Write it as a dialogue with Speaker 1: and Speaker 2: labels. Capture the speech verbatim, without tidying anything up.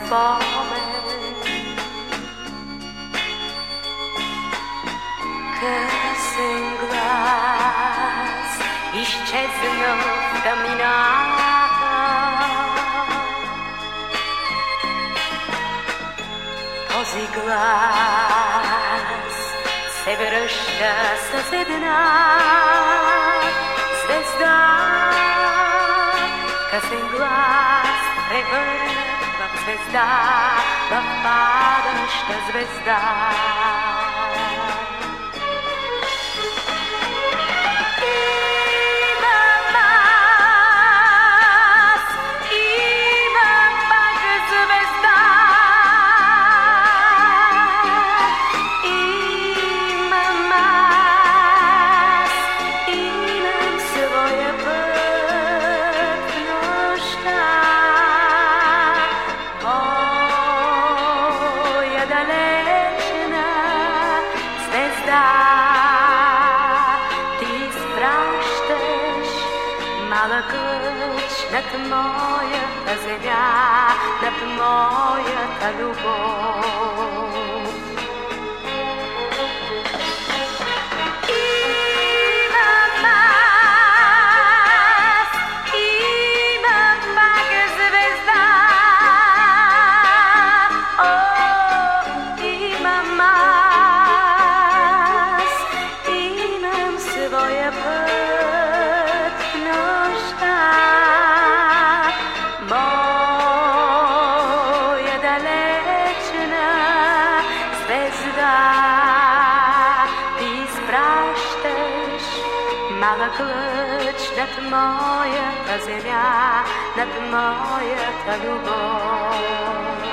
Speaker 1: spomen. Късен глас изчезна в тъмнината. Този глас се връща с една звезда. Късен глас превърна в звезда, в падаща звезда. Малък лъч над моята земя, над моята любов. Имам аз, имам пак звезда. О, имам аз, имам своя път. Моя далечна звезда, ти изпращаш малък лъч над моята земя, над моята любов.